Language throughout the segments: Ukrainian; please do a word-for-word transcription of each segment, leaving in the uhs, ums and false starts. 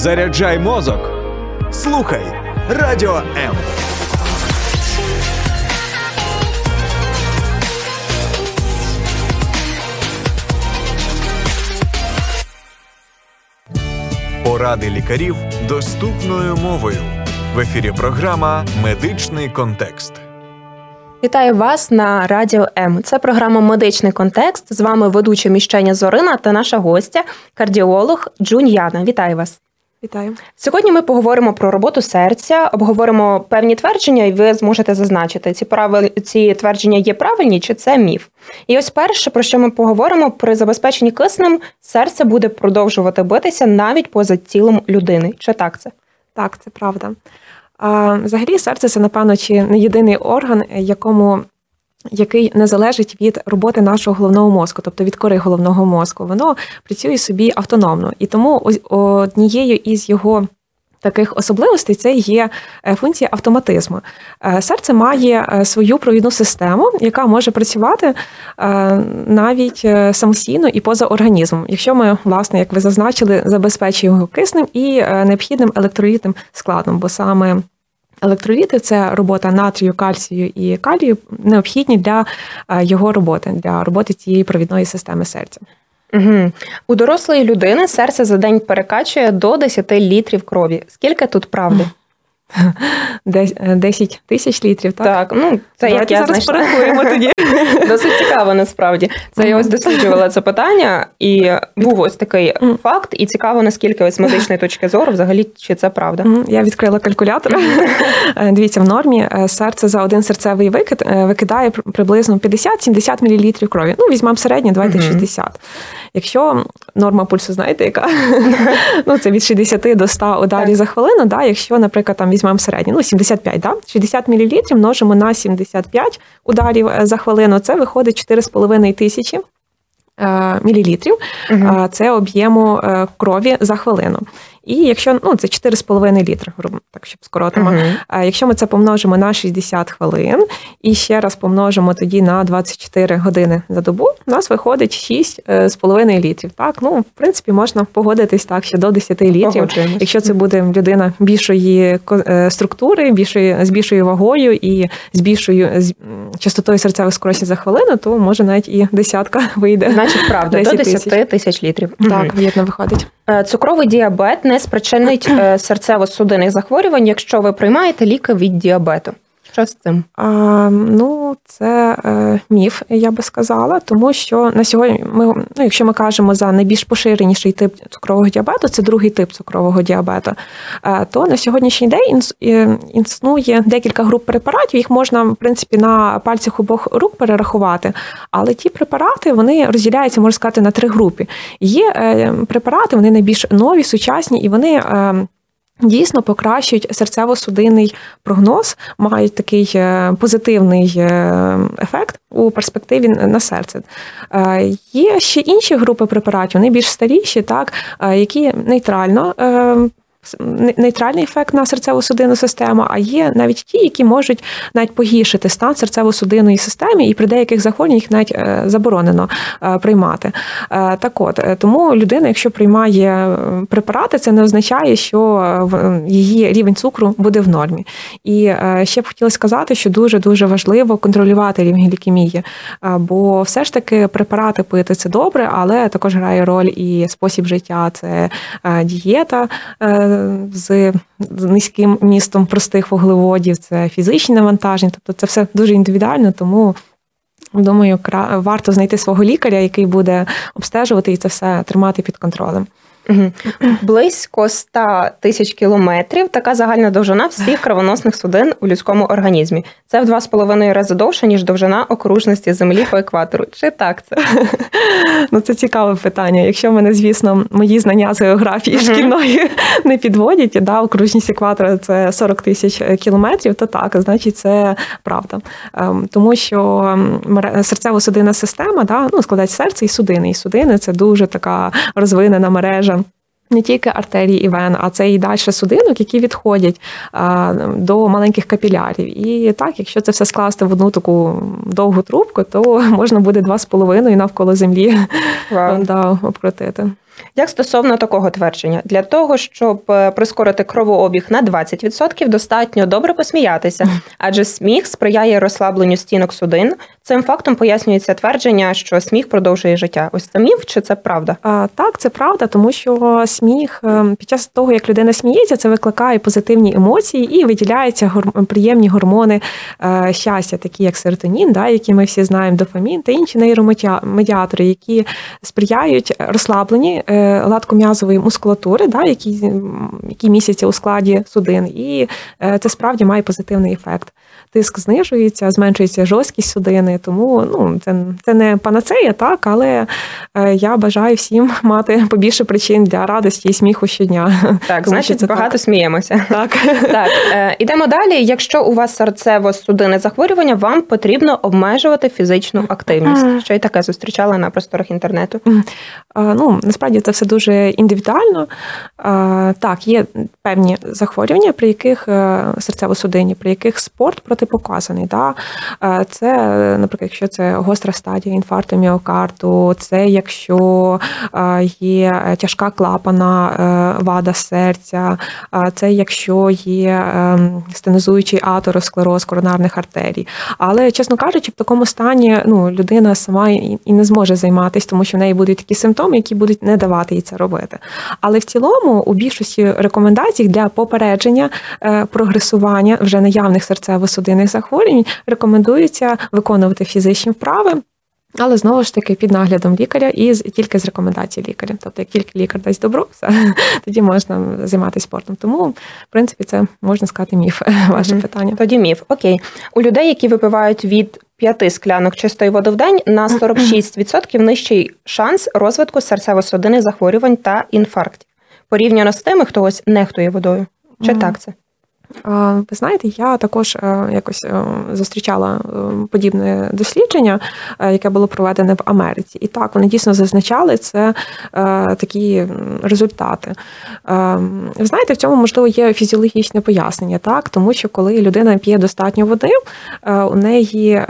Заряджай мозок. Слухай Радіо М. Поради лікарів доступною мовою. В ефірі програма «Медичний контекст». Вітаю вас на Радіо М. Це програма «Медичний контекст». З вами ведуча Міщеня Зорина та наша гостя, кардіолог Джунь Яна. Вітаю вас. Вітаю. Сьогодні ми поговоримо про роботу серця, обговоримо певні твердження, і ви зможете зазначити, ці, правил... ці твердження є правильні чи це міф. І ось перше, про що ми поговоримо, при забезпеченні киснем серце буде продовжувати битися навіть поза тілом людини. Чи так це? Так, це правда. А, взагалі серце – це, напевно, чи не єдиний орган, якому, який не залежить від роботи нашого головного мозку, тобто від кори головного мозку. Воно працює собі автономно. І тому однією із його таких особливостей це є функція автоматизму. Серце має свою провідну систему, яка може працювати навіть самостійно і поза організмом, якщо ми, власне, як ви зазначили, забезпечуємо його киснем і необхідним електролітним складом, бо саме електроліти – це робота натрію, кальцію і калію, необхідні для його роботи, для роботи цієї провідної системи серця. Угу. У дорослої людини серце за день перекачує до десять літрів крові. Скільки тут правди? десять тисяч літрів, так? Так, ну, це Давайте як я зараз порахуємо тоді. Досить цікаво, насправді. Це я ось досліджувала це питання, і був ось такий факт, і цікаво, наскільки ось з медичної точки зору взагалі, чи це правда. Я відкрила калькулятор. Дивіться, в нормі серце за один серцевий викид викидає приблизно п'ятдесят-сімдесят мл крові. Ну, візьмемо середнє, давайте угу. шістдесят. Якщо норма пульсу, знаєте, яка? Ну, це від шістдесят до ста ударів так. за хвилину, да? Якщо, наприклад, там візьмемо середнє, ну, сімдесят п'ять, да? шістдесят мл множимо на сімдесят п'ять ударів за хвилину, це виходить чотири з половиною тисячі мілілітрів. Угу. Це об'єму крові за хвилину. І якщо, ну, це чотири з половиною літри, так, щоб скоротимо. Uh-huh. Якщо ми це помножимо на шістдесят хвилин і ще раз помножимо тоді на двадцять чотири години за добу, у нас виходить шість з половиною літрів. Так, ну, в принципі, можна погодитись так, що до десять літрів. Якщо це буде людина більшої структури, більшої, з більшою вагою і з більшою з частотою серцевих скорочень за хвилину, то може навіть і десятка вийде. Значить, правда, до десять тисяч літрів. Так, вірно виходить. Цукровий діабет не спричинить серцево-судинних захворювань, якщо ви приймаєте ліки від діабету. Що з цим? А, ну, це е, міф, я би сказала, тому що на сьогодні, ми, ну, якщо ми кажемо за найбільш поширеніший тип цукрового діабету, це другий тип цукрового діабету, е, то на сьогоднішній день існує декілька груп препаратів, їх можна, в принципі, на пальцях обох рук перерахувати, але ті препарати, вони розділяються, можна сказати, на три групи. Є е, препарати, вони найбільш нові, сучасні, і вони е, дійсно покращують серцево-судинний прогноз, мають такий позитивний ефект у перспективі на серце. Є ще інші групи препаратів, вони більш старіші, так, які нейтрально нейтральний ефект на серцево-судинну систему, а є навіть ті, які можуть навіть погіршити стан серцево-судинної системи, і при деяких захворюваннях їх навіть заборонено приймати. Так от, тому людина, якщо приймає препарати, це не означає, що її рівень цукру буде в нормі. І ще б хотіла сказати, що дуже-дуже важливо контролювати рівень глікемії, бо все ж таки препарати пити – це добре, але також грає роль і спосіб життя, це дієта, з низьким містом простих вуглеводів, це фізичні навантаження, тобто це все дуже індивідуально, тому, думаю, варто знайти свого лікаря, який буде обстежувати і це все тримати під контролем. Угу. Близько сто тисяч кілометрів – така загальна довжина всіх кровоносних судин у людському організмі. Це в два з половиною рази довше, ніж довжина окружності Землі по екватору. Чи так це? Ну, це цікаве питання. Якщо мене, звісно, мої знання з географії uh-huh. шкільної не підводять, да, окружність екватора – це сорок тисяч кілометрів, то так, значить, це правда. Тому що серцево-судинна система, да, ну, складається серце і судини. І судини – це дуже така розвинена мережа не тільки артерій і вен, а це і далі судинок, які відходять а, до маленьких капілярів. І так, якщо це все скласти в одну таку довгу трубку, то можна буде два з половиною навколо землі wow. да, обкрутити. Як стосовно такого твердження, для того, щоб прискорити кровообіг на двадцять відсотків, достатньо добре посміятися, адже сміх сприяє розслабленню стінок судин. Цим фактом пояснюється твердження, що сміх продовжує життя. Ось це міф чи це правда? А, так, це правда, тому що сміх під час того, як людина сміється, це викликає позитивні емоції і виділяються гор... приємні гормони е, щастя, такі як серотонін, да, які ми всі знаємо, дофамін та інші нейромедіатори, які сприяють розслабленні е, гладком'язової мускулатури, да, які, які містяться у складі судин. І е, це справді має позитивний ефект. Тиск знижується, зменшується жорсткість судини, тому ну, це, це не панацея, так, але е, я бажаю всім мати побільше причин для радості і сміху щодня. Так, значить, це багато так. сміємося. Так. Так, е, ідемо далі. Якщо у вас серцево-судинне захворювання, вам потрібно обмежувати фізичну активність. Що й таке зустрічала на просторах інтернету? Е, ну, насправді це все дуже індивідуально. Е, так, є певні захворювання, при яких е, серцево-судинні, при яких спорт протипоказаний. Да? Це, наприклад, якщо це гостра стадія інфаркту міокарду, це якщо є тяжка клапана вада серця, це якщо є стенозуючий атеросклероз коронарних артерій. Але, чесно кажучи, в такому стані ну, людина сама і не зможе займатися, тому що в неї будуть такі симптоми, які будуть не давати їй це робити. Але в цілому у більшості рекомендацій для попередження прогресування вже наявних серцево-судинних захворювань рекомендується виконувати фізичні вправи, але знову ж таки під наглядом лікаря і тільки з рекомендацій лікаря. Тобто, як тільки лікар дасть добро, все, тоді можна займатися спортом. Тому, в принципі, це, можна сказати, міф, ваше mm-hmm. питання. Тоді міф. Окей. У людей, які випивають від п'яти склянок чистої води в день, на сорок шість відсотків нижчий шанс розвитку серцево-судинних захворювань та інфарктів. Порівняно з тими, хто ось нехтує водою. Чи mm-hmm. так це? Ви знаєте, я також якось зустрічала подібне дослідження, яке було проведене в Америці. І так, вони дійсно зазначали це такі результати. Ви знаєте, в цьому, можливо, є фізіологічне пояснення, так? Тому що коли людина п'є достатньо води, у неї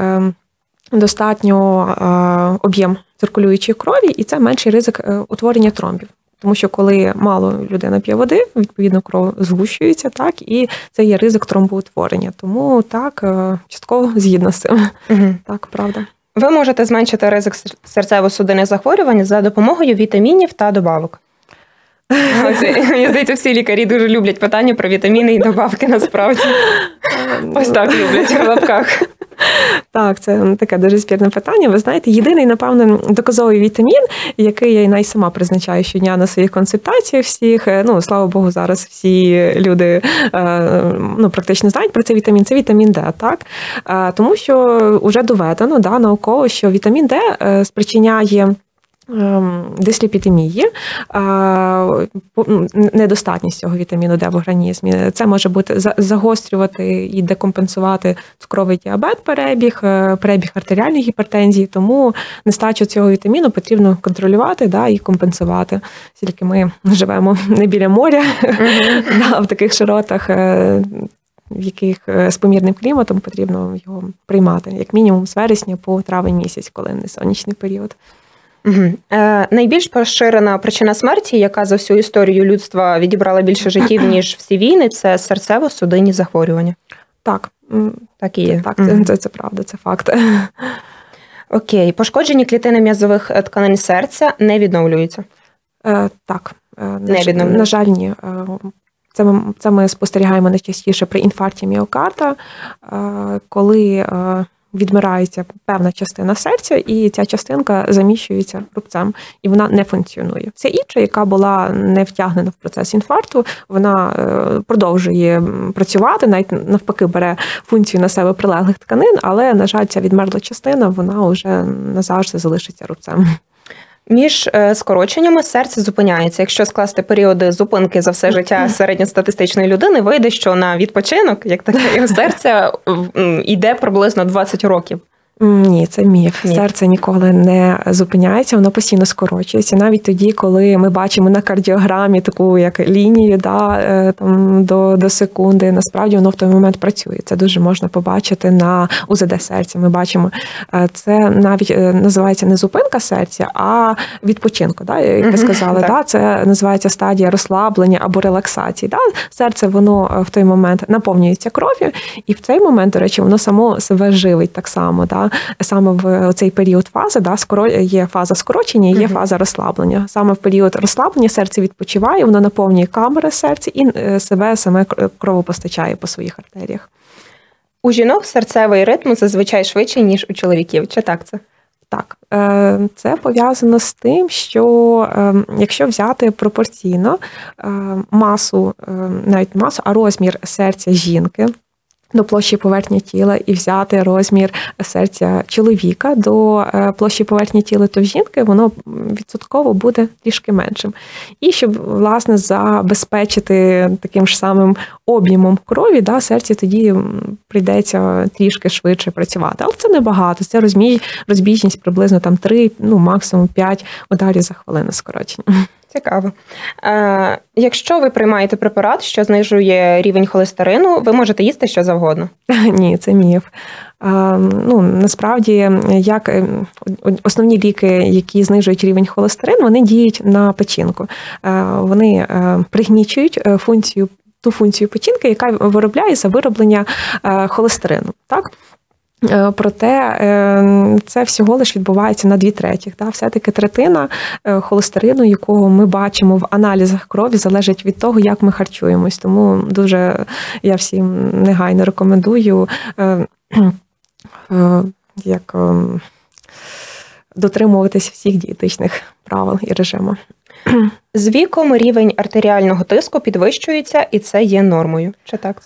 достатньо об'єм циркулюючої крові, і це менший ризик утворення тромбів. Тому що коли мало людина п'є води, відповідно кров згущується, так, і це є ризик тромбоутворення. Тому так, частково згідно з цим. Угу. Так, правда. Ви можете зменшити ризик серцево-судинних захворювань за допомогою вітамінів та добавок. Ось, мені здається, всі лікарі дуже люблять питання про вітаміни і добавки насправді. Ось так люблять в лапках. Так, це таке дуже спірне питання. Ви знаєте, єдиний, напевно, доказовий вітамін, який я і сама призначаю щодня на своїх консультаціях всіх, ну, слава Богу, зараз всі люди ну, практично знають про цей вітамін, це вітамін Д, так? Тому що вже доведено, да, науково, що вітамін Д спричиняє дисліпідемії, недостатність цього вітаміну Д в організмі. Це може бути загострювати і декомпенсувати цукровий діабет, перебіг, перебіг артеріальної гіпертензії, тому нестачу цього вітаміну потрібно контролювати, да, і компенсувати. Тільки ми живемо не біля моря, mm-hmm. да, в таких широтах, в яких з помірним кліматом потрібно його приймати, як мінімум з вересня по травень місяць, коли не сонячний період. Угу. Е, найбільш поширена причина смерті, яка за всю історію людства відібрала більше життів, ніж всі війни, це серцево-судинні захворювання. Так. Так і є. Так, це, це, це правда, це факт. Окей. Пошкоджені клітини м'язових тканин серця не відновлюються? Е, так. Не відновлюються? На жаль, ні. Це ми, це ми спостерігаємо найчастіше при інфаркті міокарда, коли відмирається певна частина серця, і ця частинка заміщується рубцем, і вона не функціонує. Вся інша, яка була не втягнена в процес інфаркту, вона продовжує працювати, навіть навпаки бере функцію на себе прилеглих тканин, але, на жаль, ця відмерла частина, вона вже назавжди залишиться рубцем. Між скороченнями серце зупиняється. Якщо скласти періоди зупинки за все життя середньостатистичної людини, вийде, що на відпочинок, як таке, його серця йде приблизно двадцять років. Ні, це міф. Міф. Серце ніколи не зупиняється, воно постійно скорочується. Навіть тоді, коли ми бачимо на кардіограмі таку як лінію, да, е, там, до, до секунди, насправді воно в той момент працює. Це дуже можна побачити на УЗД серця. Ми бачимо, е, це навіть е, називається не зупинка серця, а відпочинку. Да, як ви сказали, да, це називається стадія розслаблення або релаксації. Да. Серце, воно в той момент наповнюється кров'ю, і в цей момент, до речі, воно само себе живить так само. Да. Саме в цей період фази, да, є фаза скорочення, є uh-huh. фаза розслаблення. Саме в період розслаблення серце відпочиває, воно наповнює камери серця і себе саме кровопостачає по своїх артеріях. У жінок серцевий ритм зазвичай швидший, ніж у чоловіків. Чи так це? Так, це пов'язано з тим, що якщо взяти пропорційно масу, навіть масу, а розмір серця жінки до площі поверхні тіла і взяти розмір серця чоловіка до площі поверхні тіла, то в жінки воно відсотково буде трішки меншим. І щоб, власне, забезпечити таким ж самим об'ємом крові, да, серці тоді прийдеться трішки швидше працювати. Але це небагато, це розмій, розбіжність приблизно там три, ну максимум п'ять ударів за хвилину скорочення. Цікаво. Е, якщо ви приймаєте препарат, що знижує рівень холестерину, ви можете їсти що завгодно? Ні, це міф. Е, ну, насправді, як основні ліки, які знижують рівень холестерину, вони діють на печінку. Е, вони е, пригнічують функцію, ту функцію печінки, яка виробляє за вироблення е, холестерину. Так? Проте це всього лиш відбувається на дві третіх. Да? Все-таки третина холестерину, якого ми бачимо в аналізах крові, залежить від того, як ми харчуємось. Тому дуже я всім негайно рекомендую як дотримуватись всіх дієтичних правил і режиму. З віком рівень артеріального тиску підвищується, і це є нормою. Чи так це?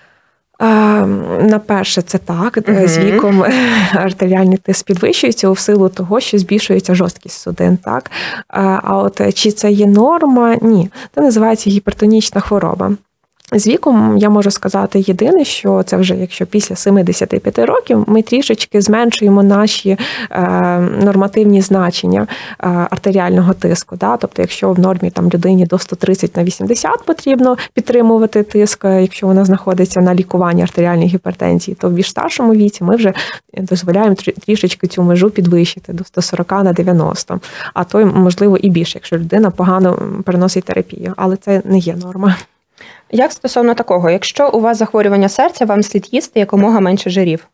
На перше, це так. Uh-huh. З віком артеріальний тиск підвищується у силу того, що збільшується жорсткість судин. Так? А от чи це є норма? Ні. Це називається гіпертонічна хвороба. З віком я можу сказати єдине, що це вже якщо після сімдесят п'ять років ми трішечки зменшуємо наші е, нормативні значення е, артеріального тиску. Да? Тобто, якщо в нормі там людині до сто тридцять на вісімдесят потрібно підтримувати тиск, якщо вона знаходиться на лікуванні артеріальної гіпертензії, то в більш старшому віці ми вже дозволяємо трішечки цю межу підвищити до сто сорок на дев'яносто, а то, можливо, і більше, якщо людина погано переносить терапію. Але це не є норма. Як стосовно такого, якщо у вас захворювання серця, вам слід їсти якомога менше жирів?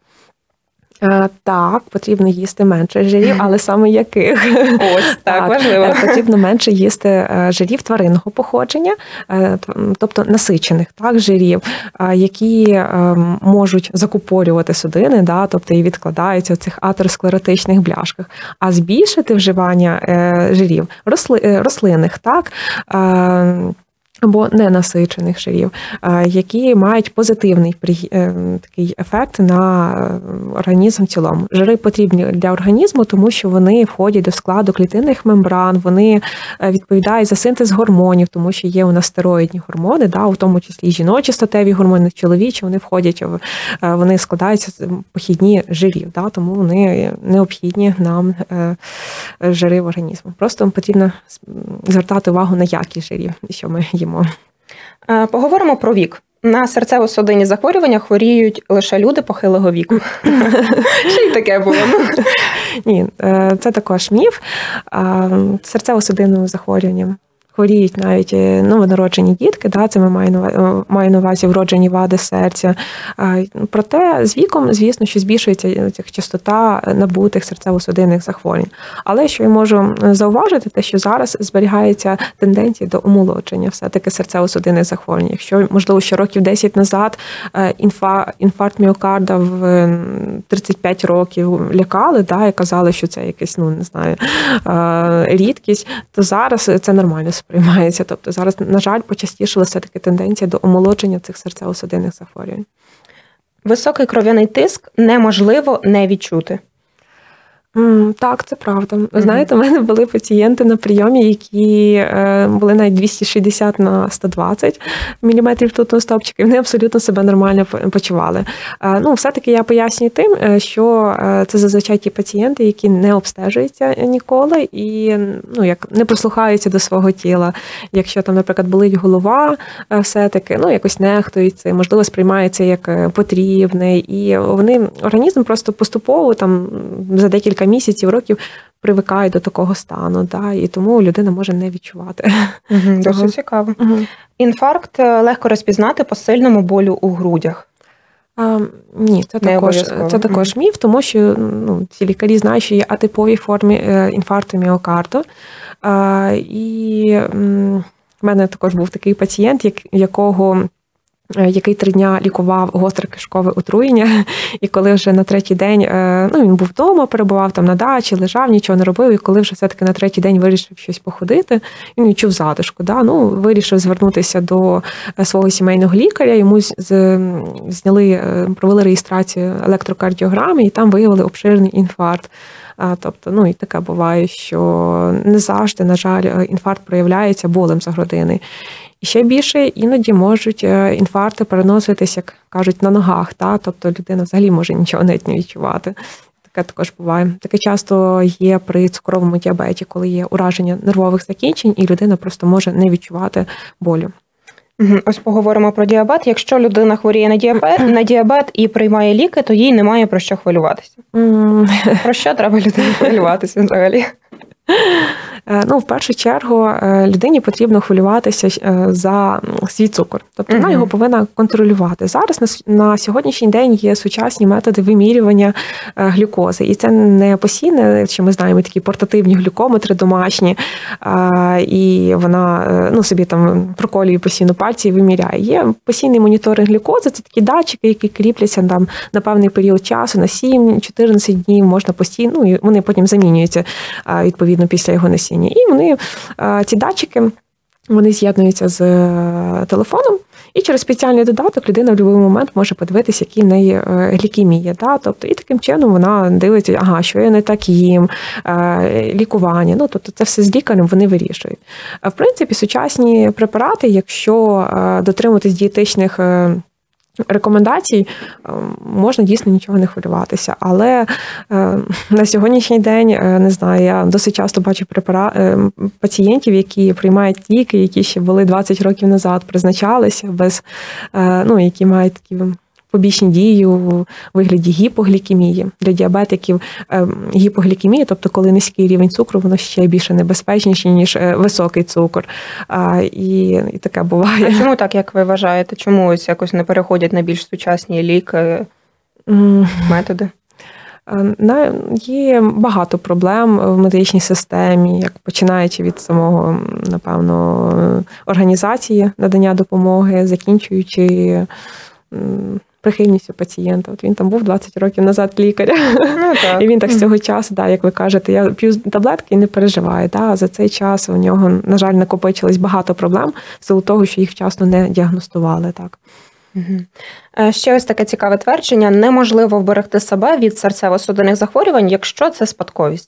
Так, потрібно їсти менше жирів, але саме яких? Ось, так, так, важливо. Потрібно менше їсти жирів тваринного походження, тобто насичених так, жирів, які можуть закупорювати судини, да, тобто і відкладаються в цих атеросклеротичних бляшках. А збільшити вживання жирів рослинних, так, або ненасичених жирів, які мають позитивний такий ефект на організм в цілому. Жири потрібні для організму, тому що вони входять до складу клітинних мембран, вони відповідають за синтез гормонів, тому що є у нас стероїдні гормони, да, у тому числі і жіночі статеві гормони, чоловічі, вони входять, в, вони складаються з похідні жирів, да, тому вони необхідні нам жири в організму. Просто потрібно звертати увагу на якість жирів, що ми їмо. Поговоримо про вік. На серцево-судинні захворювання хворіють лише люди похилого віку. Що й таке було? Ні, це також міф. Серцево-судинним захворюванням хворіють навіть новонароджені дітки, да, це ми маємо маю на увазі вроджені вади серця. Проте з віком, звісно, що збільшується частота набутих серцево-судинних захворювань. Але що я можу зауважити, те, що зараз зберігається тенденція до омолодження все-таки серцево-судинних захворювань. Якщо, можливо, ще років десять назад інфа, інфаркт міокарда в тридцять п'ять років лякали, да, і казали, що це якась, ну, не знаю, рідкість, то зараз це нормально сприймається. Тобто зараз, на жаль, почастішила все-таки тенденція до омолодження цих серцево-судинних захворювань. Високий кров'яний тиск неможливо не відчути. Mm, так, це правда. Ви Мгм. знаєте, у мене були пацієнти на прийомі, які е, були навіть двісті шістдесят на сто двадцять міліметрів ртутного стовпчика, і вони абсолютно себе нормально по- почували. Е, ну, все-таки я пояснюю тим, е, що е, це зазвичай ті пацієнти, які не обстежуються ніколи і ну, як не прислухаються до свого тіла. Якщо там, наприклад, болить голова, е, все-таки ну, якось нехтується, можливо, сприймається як е, потрібне, і вони організм просто поступово там за декілька місяців, років привикають до такого стану, да, і тому людина може не відчувати. Угу, Цього. досить цікаво. Угу. Інфаркт е, легко розпізнати по сильному болю у грудях. А, ні, це Не також, обов'язково. це також міф, тому що ну, ці лікарі знають, що є атипові форми е, інфаркту міокарду. А, і м, в мене також був такий пацієнт, як, якого е, який три дня лікував гостре кишкове отруєння, і коли вже на третій день, е, ну він був вдома, перебував там на дачі, лежав, нічого не робив, і коли вже все-таки на третій день вирішив щось походити, він відчув задишку, да, ну, вирішив звернутися до е, свого сімейного лікаря, йому з, з- зняли, е, провели реєстрацію електрокардіограми, і там виявили обширний інфаркт. А, Тобто, ну і таке буває, що не завжди, на жаль, е, інфаркт проявляється болем за грудини. І ще більше іноді можуть е, інфаркти переноситись, як кажуть, на ногах. Та? Тобто людина взагалі може нічого навіть не відчувати. Таке також буває. Таке часто є при цукровому діабеті, коли є ураження нервових закінчень, і людина просто може не відчувати болю. Угу. Ось поговоримо про діабет. Якщо людина хворіє на діабет, на діабет і приймає ліки, то їй немає про що хвилюватися. М, Про що треба людині хвилюватися взагалі? Е, Ну, в першу чергу, е, людині потрібно хвилюватися е, за свій цукор. Тобто вона Мгм. його повинна контролювати. Зараз на, с- на сьогоднішній день є сучасні методи вимірювання е, глюкози. І це не постійне, що ми знаємо, такі портативні глюкометри домашні, е, і вона е, ну, собі там проколює постійно пальці і виміряє. Є постійний моніторинг глюкози, це такі датчики, які кріпляться там на певний період часу, на сім-чотирнадцять днів, можна постійно, ну, і вони потім замінюються е, відповідно після його носіння. І вони, е, ці датчики, вони з'єднуються з е, телефоном, і через спеціальний додаток людина в будь-який момент може подивитися, які в неї е, глікемія. Да? Тобто, і таким чином вона дивиться, ага, що я не так їм, е, лікування. Ну, тобто це все з лікарем вони вирішують. А в принципі, сучасні препарати, якщо е, дотримуватись дієтичних е, рекомендацій, е, можна дійсно нічого не хвилюватися. Але е, на сьогоднішній день, е, не знаю, я досить часто бачу препара... е, пацієнтів, які приймають ліки, які ще були двадцять років назад, призначалися, без, е, ну, які мають такі побічні дії у вигляді гіпоглікемії. Для діабетиків е, гіпоглікемія, тобто коли низький рівень цукру, воно ще більше небезпечніше, ніж е, високий цукор. А, і, і таке буває. А чому так, як ви вважаєте? Чому ось якось не переходять на більш сучасні ліки, М, методи? Е, на- Є багато проблем в медичній системі, як починаючи від самого, напевно, організації надання допомоги, закінчуючи м, прихильністю пацієнта. От він там був двадцять років назад лікаря, Ну, так. і він так з цього часу, да, як ви кажете, я п'ю таблетки і не переживаю. Да, за цей час у нього, на жаль, накопичилось багато проблем в силу того, що їх вчасно не діагностували. Так. Мгм. Е, Ще ось таке цікаве твердження. Неможливо вберегти себе від серцево-судинних захворювань, якщо це спадковість.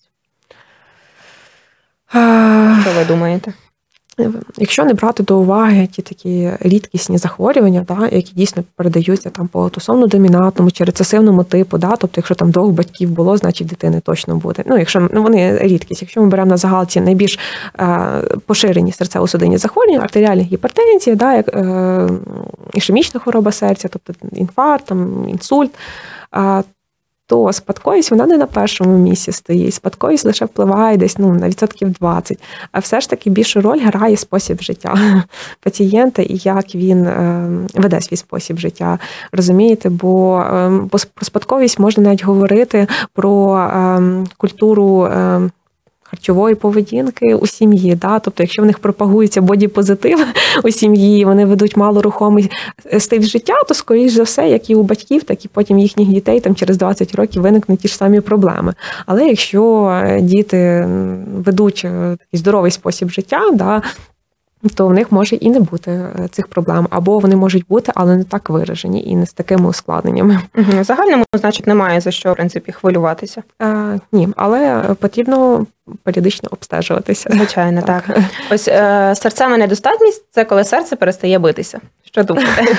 Що ви думаєте? Якщо не брати до уваги ті такі рідкісні захворювання, да, які дійсно передаються там по аутосомно-домінантному чи рецесивному типу, да, тобто якщо там двох батьків було, значить дитини точно буде. Ну, якщо ну, вони рідкість. Якщо ми беремо на загал ці найбільш е, поширені серцево-судинні захворювання, артеріальна гіпертензія, да, як, е, ішемічна хвороба серця, тобто інфаркт, там, інсульт, е, то спадковість, вона не на першому місці стоїть. Спадковість лише впливає десь ну, на відсотків двадцять. А все ж таки більшу роль грає спосіб життя пацієнта і як він е, веде свій спосіб життя. Розумієте? Бо е, про спадковість можна навіть говорити про е, культуру е, харчової поведінки у сім'ї. Да? Тобто, якщо в них пропагується боді-позитив у сім'ї, вони ведуть малорухомий стиль життя, то, скоріш за все, як і у батьків, так і потім їхніх дітей там через двадцять років виникнуть ті ж самі проблеми. Але якщо діти ведуть такий здоровий спосіб життя, да, то в них може і не бути цих проблем, або вони можуть бути, але не так виражені і не з такими ускладненнями. Угу. В загальному, значить, немає за що, в принципі, хвилюватися. Е, ні, але потрібно періодично обстежуватися. Звичайно, так. так. Ось е, серцева недостатність – це коли серце перестає битися. Що думаєте?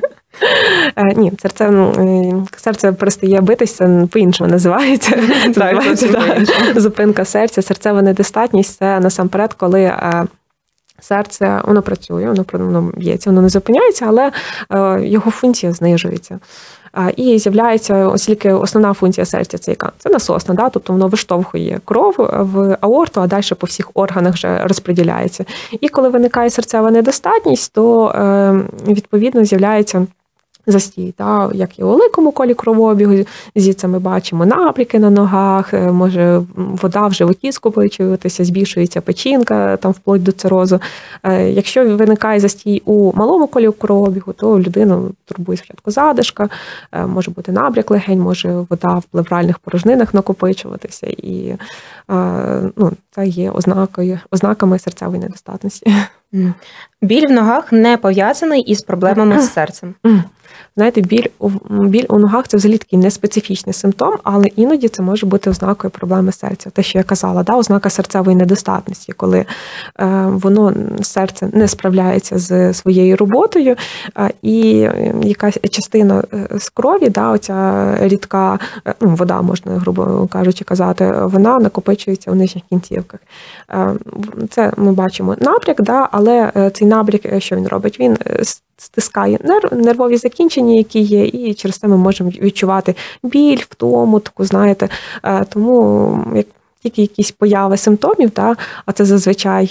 Е, ні, серце, ну, серце перестає битися, по-іншому називається. називається да, зупинка серця. Серцева недостатність – це насамперед, коли е, серце, воно працює, воно, воно б'ється, воно не зупиняється, але е, його функція знижується. І з'являється, оскільки основна функція серця це яка? Це насосна, да? Тобто воно виштовхує кров в аорту, а далі по всіх органах вже розподіляється. І коли виникає серцева недостатність, то відповідно з'являється застій, та, як і у великому колі кровообігу, звідси ми бачимо набряки на ногах, може вода в животі скопичуватися, збільшується печінка, там вплоть до цирозу. Якщо виникає застій у малому колі кровообігу, то людину турбує спочатку задишка, може бути набряк легень, може вода в плевральних порожнинах накопичуватися, і ну, це є ознакою, ознаками серцевої недостатності. Біль в ногах не пов'язаний із проблемами з серцем. Знаєте, біль у, біль у ногах – це взагалі такий неспецифічний симптом, але іноді це може бути ознакою проблеми серця. Те, що я казала, да, ознака серцевої недостатності, коли е, воно, серце не справляється з своєю роботою, е, і якась частина з крові, да, оця рідка, ну, вода, можна, грубо кажучи, казати, вона накопичується у нижніх кінцівках. Е, це ми бачимо набряк, да, але цей набряк, що він робить? Він стискає нервові закінчення, які є, і через це ми можемо відчувати біль, втому, таку, знаєте. Тому як тільки якісь появи симптомів, так, а це зазвичай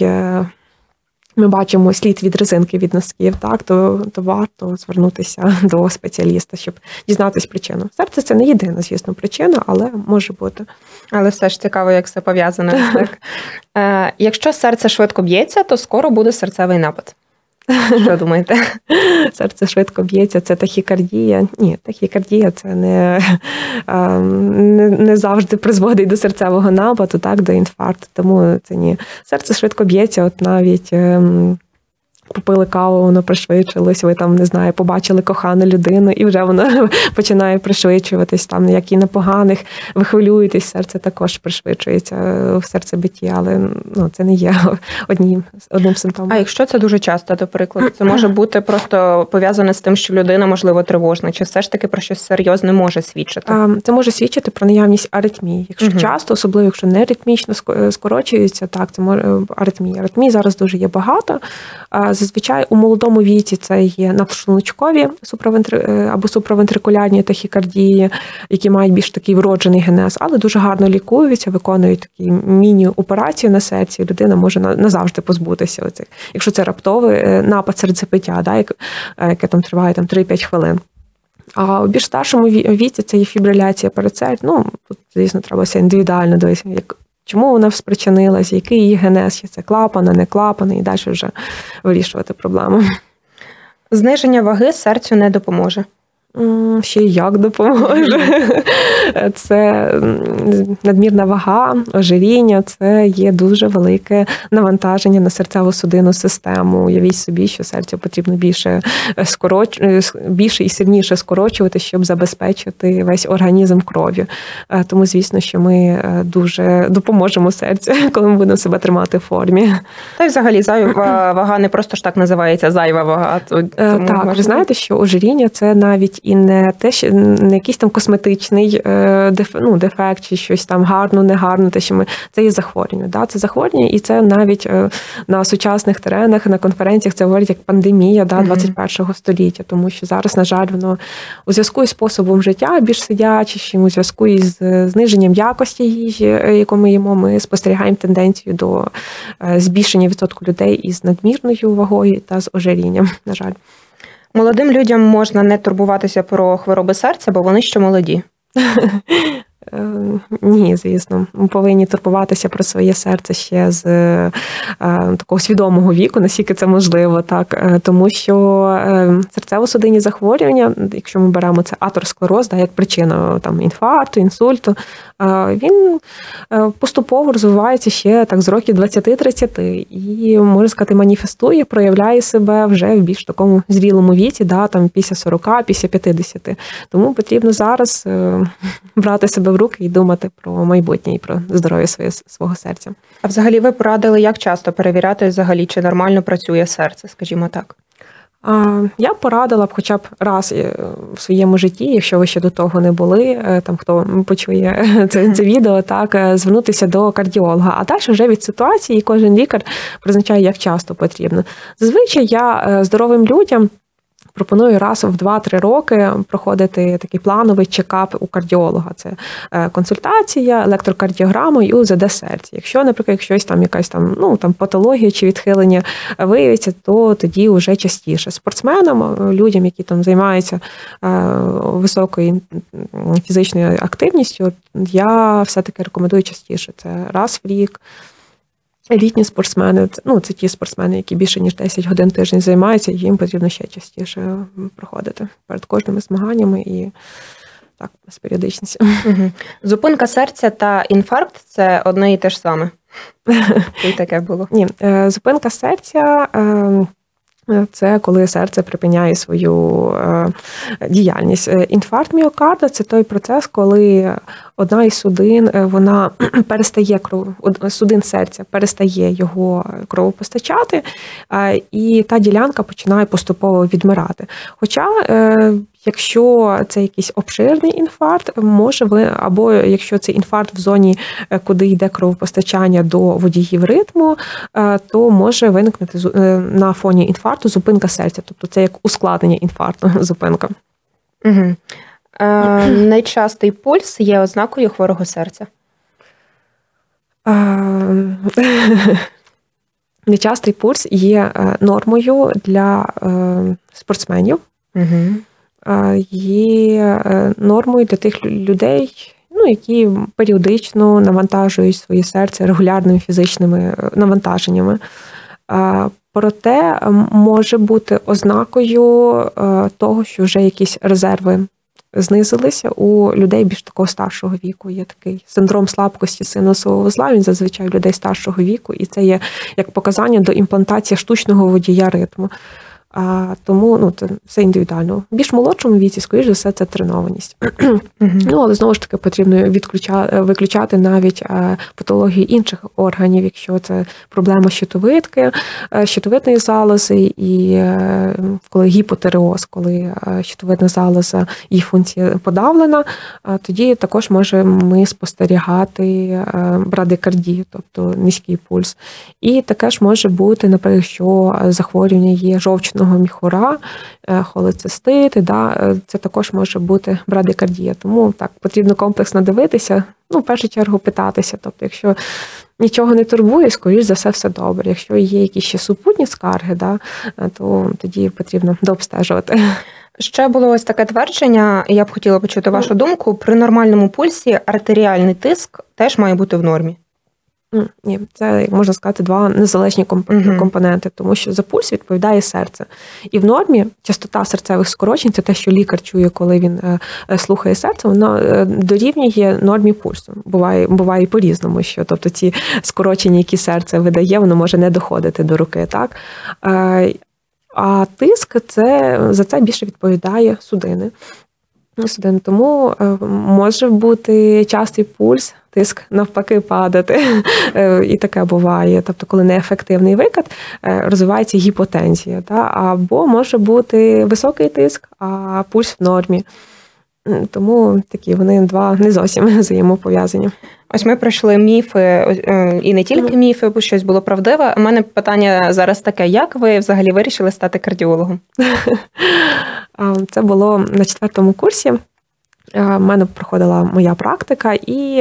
ми бачимо слід від резинки від носків, так, то, то варто звернутися до спеціаліста, щоб дізнатися причину. Серце – це не єдина, звісно, причина, але може бути. Але все ж цікаво, як все пов'язано. Так? Е, якщо серце швидко б'ється, то скоро буде серцевий напад. Що думаєте? Серце швидко б'ється, це тахікардія. Ні, тахікардія – це не, не, не завжди призводить до серцевого нападу, так, до інфаркту, тому це ні. Серце швидко б'ється, от навіть попили каву, воно пришвидшилось, ви там, не знаю, побачили кохану людину, і вже воно починає пришвидшуватись, там, як і на поганих, ви хвилюєтесь, серце також пришвидшується в серцебитті, але ну, це не є одним, одним симптомом. А якщо це дуже часто, до прикладу, це може бути просто пов'язане з тим, що людина, можливо, тривожна, чи все ж таки про щось серйозне може свідчити? Це може свідчити про наявність аритмії. Якщо угу. часто, особливо, якщо не ритмічно скорочується, так, це може аритмія. Аритмії зараз дуже є багато. Зазвичай у молодому віці це є надшлуночкові суправентри... або суправентрикулярні тахікардії, які мають більш такий вроджений генез, але дуже гарно лікуються, виконують такі міні-операції на серці, і людина може назавжди позбутися оцих. Якщо це раптовий напад серцебиття, да, яке там триває там, три-п'ять хвилин. А у більш старшому віці це є фібриляція передсердь. Ну, тут, звісно, треба все індивідуально дивитися, як чому вона спричинилась, який її генез, чи це клапана, не клапана, і далі вже вирішувати проблему. Зниження ваги серцю не допоможе. Ще й як допоможе. Це надмірна вага, ожиріння, це є дуже велике навантаження на серцево-судинну систему. Уявіть собі, що серцю потрібно більше, скороч... більше і сильніше скорочувати, щоб забезпечити весь організм кров'ю. Тому, звісно, що ми дуже допоможемо серцю, коли ми будемо себе тримати в формі. Та й взагалі зайва вага не просто ж так називається зайва вага. Тому так, ви знаєте, що ожиріння – це навіть і не те, що не якийсь там косметичний дефект, ну, дефект чи щось там гарно, негарно, те, що ми це є захворювання. Да? Це захворювання, і це навіть на сучасних теренах, на конференціях це говорять як пандемія, да, двадцять першого століття, тому що зараз, на жаль, воно у зв'язку із способом життя більш сидячим, у зв'язку із зниженням якості їжі, яку ми їмо, ми спостерігаємо тенденцію до збільшення відсотку людей із надмірною вагою та з ожирінням, на жаль. Молодим людям можна не турбуватися про хвороби серця, бо вони ще молоді. Ні, звісно. Ми повинні турбуватися про своє серце ще з е, такого свідомого віку, наскільки це можливо, так. Тому що е, серцево-судинні захворювання, якщо ми беремо це атеросклероз, да, як причина там, інфаркту, інсульту, е, він е, поступово розвивається ще так з років двадцять-тридцять і, можна сказати, маніфестує, проявляє себе вже в більш такому зрілому віці, да, там після сорока, після п'ятдесяти. Тому потрібно зараз е, брати себе в руки і думати про майбутнє і про здоров'я своє, свого серця. А взагалі ви порадили, як часто перевіряти взагалі, чи нормально працює серце, скажімо так? Я б порадила б хоча б раз в своєму житті, якщо ви ще до того не були, там хто почує це, це відео, так, звернутися до кардіолога. А далі вже від ситуації кожен лікар призначає, як часто потрібно. Зазвичай я здоровим людям пропоную раз в два-три роки проходити такий плановий чекап у кардіолога. Це консультація, електрокардіограма і у зет де серця. Якщо, наприклад, щось там якась там, ну, там патологія чи відхилення виявиться, то тоді вже частіше. Спортсменам, людям, які там займаються високою фізичною активністю, я все-таки рекомендую частіше. Це раз в рік. Літні спортсмени, ну, це ті спортсмени, які більше ніж десять годин в тиждень займаються, їм потрібно ще частіше проходити перед кожними змаганнями і так, з періодичністю. Угу. Зупинка серця та інфаркт – це одне і те ж саме? І таке було? Ні, зупинка серця – це коли серце припиняє свою діяльність. Інфаркт міокарда – це той процес, коли одна із судин, вона перестає кров, судин серця перестає його кровопостачати, і та ділянка починає поступово відмирати. Хоча, якщо це якийсь обширний інфаркт, може ви, або якщо це інфаркт в зоні, куди йде кровопостачання до водіїв ритму, то може виникнути на фоні інфаркту зупинка серця. Тобто це як ускладнення інфаркту, зупинка. Угу. Е, найчастий пульс є ознакою хворого серця? Нечастий пульс є нормою для спортсменів. Угу. Є нормою для тих людей, ну, які періодично навантажують своє серце регулярними фізичними навантаженнями. Проте може бути ознакою того, що вже якісь резерви знизилися у людей більш такого старшого віку. Є такий синдром слабкості синусового вузла, він зазвичай у людей старшого віку, і це є як показання до імплантації штучного водія ритму. А, тому ну, це все індивідуально. В більш молодшому віці, скоріш за все, це тренованість. Mm-hmm. Ну, але знову ж таки потрібно відключати, виключати навіть патології інших органів, якщо це проблема щитовидки, щитовидної залози, і коли гіпотиреоз, коли щитовидна залоза, її функція подавлена, тоді також можемо ми спостерігати брадикардію, тобто низький пульс. І таке ж може бути, наприклад, що захворювання є жовчного міхура, холецистити, да, це також може бути брадикардія. Тому так, потрібно комплексно дивитися, ну, в першу чергу питатися. Тобто, якщо нічого не турбує, скоріш за все, все добре. Якщо є якісь ще супутні скарги, да, то тоді потрібно дообстежувати. Ще було ось таке твердження, я б хотіла почути вашу думку, при нормальному пульсі артеріальний тиск теж має бути в нормі. Ні, це, можна сказати, два незалежні компоненти, тому що за пульс відповідає серце. І в нормі частота серцевих скорочень, це те, що лікар чує, коли він слухає серце, воно дорівнює нормі пульсу. Буває, буває і по-різному, що тобто ці скорочення, які серце видає, воно може не доходити до руки, так? А тиск, це, за це більше відповідає судини. Судин. Тому може бути частий пульс, тиск навпаки падати. І таке буває. Тобто, коли неефективний викид, розвивається гіпотензія. Або може бути високий тиск, а пульс в нормі. Тому такі вони два не зовсім взаємопов'язані. Ось ми пройшли міфи, і не тільки міфи, бо щось було правдиве. У мене питання зараз таке, як ви взагалі вирішили стати кардіологом? Це було на четвертому курсі. В мене проходила моя практика, і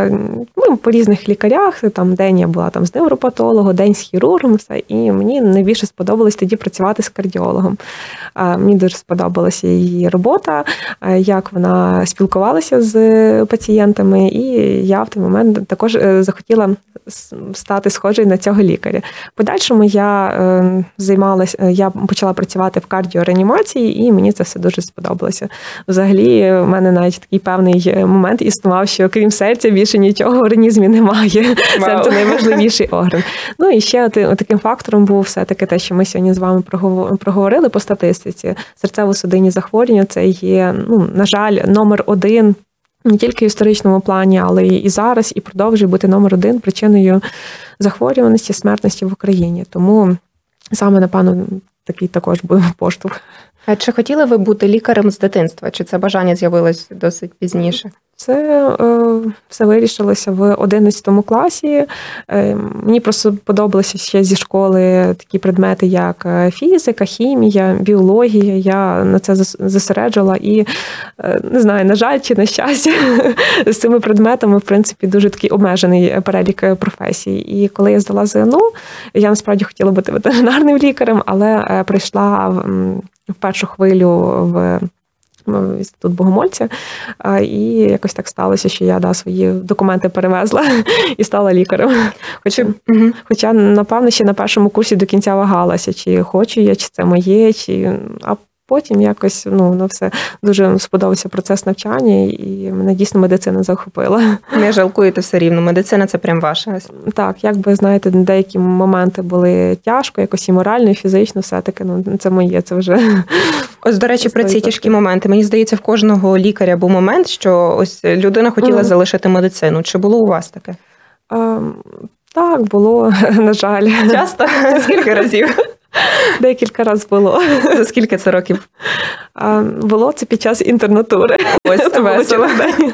ми по різних лікарях, там день я була там з невропатологом, день з хірургом, все, і мені найбільше сподобалось тоді працювати з кардіологом. Мені дуже сподобалася її робота, як вона спілкувалася з пацієнтами, і я в той момент також захотіла стати схожою на цього лікаря. В подальшому я займалася, я почала працювати в кардіореанімації, і мені це все дуже сподобалося. Взагалі, в мене навіть такий певний момент існував, що крім серця більше нічого в організмі немає. Вау. Серце найважливіший орган. Ну і ще таким фактором був все-таки те, що ми сьогодні з вами проговорили по статистиці. Серцево-судинні захворювання – це є, ну, на жаль, номер один не тільки в історичному плані, але і зараз, і продовжує бути номер один причиною захворюваності, смертності в Україні. Тому саме, напевно, такий також був поштовх. А чи хотіли ви бути лікарем з дитинства? Чи це бажання з'явилось досить пізніше? Це е, все вирішилося в одинадцятому класі. Е, мені просто подобалися ще зі школи такі предмети, як фізика, хімія, біологія. Я на це зосереджувала і, е, не знаю, на жаль чи на щастя, з цими предметами, в принципі, дуже такий обмежений перелік професій. І коли я здала ЗНО, я насправді хотіла бути ветеринарним лікарем, але прийшла в, в першу хвилю в Інститут Богомольця, і якось так сталося, що я да, свої документи перевезла і стала лікарем. Хоча, угу. хоча, напевно, ще на першому курсі до кінця вагалася, чи хочу я, чи це моє, чи... А потім якось, ну, ну, все, дуже сподобався процес навчання, і мене дійсно медицина захопила. Не жалкуєте все рівно, медицина – це прям ваша. Так, якби, знаєте, деякі моменти були тяжко, якось і морально, і фізично, все-таки, ну, це моє, це вже... Ось, до речі, про ці тяжкі моменти. Мені здається, в кожного лікаря був момент, що ось людина хотіла mm. залишити медицину. Чи було у вас таке? А, так, було, на жаль. Часто? Скільки разів? Декілька разів було. За скільки це років? А, було це під час інтернатури. Ось це весело.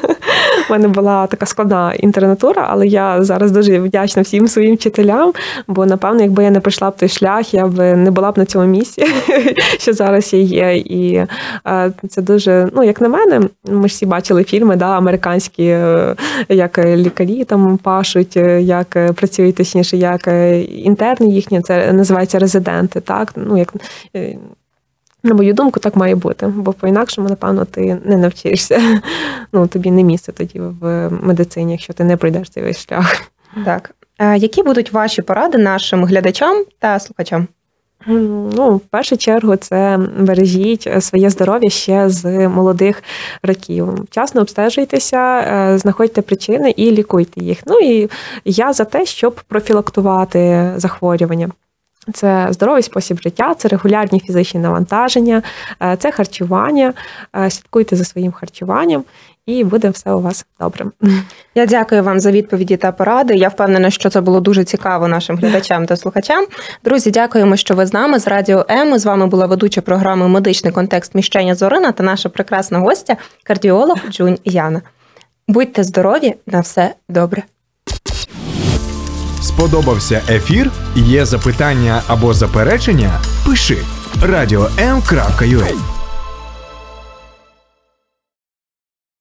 У мене була така складна інтернатура, але я зараз дуже вдячна всім своїм вчителям, бо, напевно, якби я не пройшла б той шлях, я б не була б на цьому місці, що зараз я є. І це дуже, ну, як на мене, ми ж всі бачили фільми, да, американські, як лікарі там пашуть, як працюють, точніше, як інтерни їхні, це називається резиденти, так, ну, як... На мою думку, так має бути, бо по-інакшому, напевно, ти не навчишся. Ну, тобі не місце тоді в медицині, якщо ти не пройдеш цей весь шлях. Так. А які будуть ваші поради нашим глядачам та слухачам? Ну, в першу чергу, це бережіть своє здоров'я ще з молодих років. Вчасно обстежуйтеся, знаходьте причини і лікуйте їх. Ну, і я за те, щоб профілактувати захворювання. Це здоровий спосіб життя, це регулярні фізичні навантаження, це харчування. Слідкуйте за своїм харчуванням, і буде все у вас добре. Я дякую вам за відповіді та поради. Я впевнена, що це було дуже цікаво нашим глядачам та слухачам. Друзі, дякуємо, що ви з нами, з Радіо М. З вами була ведуча програми «Медичний контекст» Міщеня Зорина та наша прекрасна гостя, кардіолог Джунь Яна. Будьте здорові, на все добре. Сподобався ефір? Є запитання або заперечення? Пиши радіо ем крапка ю а.